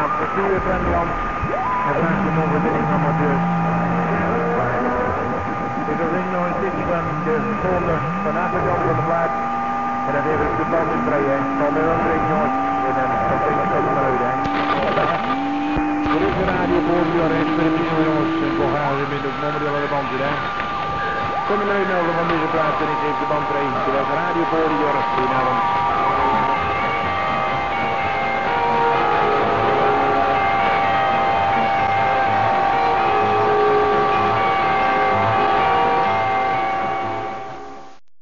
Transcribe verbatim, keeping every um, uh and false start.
op bestuur van Jan. En vraagt de overwinning amateurs. Dit is in nog een stukje van de volgende van Afrikaan van de plaats. En dat even op de bal in breien. Van de andere jongens. En dan komt het nog maar uit, hè. Er is een radio voor de rest van de jongens. En we gaan er met de momenteel aan de band in, hè. Kom je nu melden van deze plaats en ik geef de band breien. Terwijl de radio voor de jongens.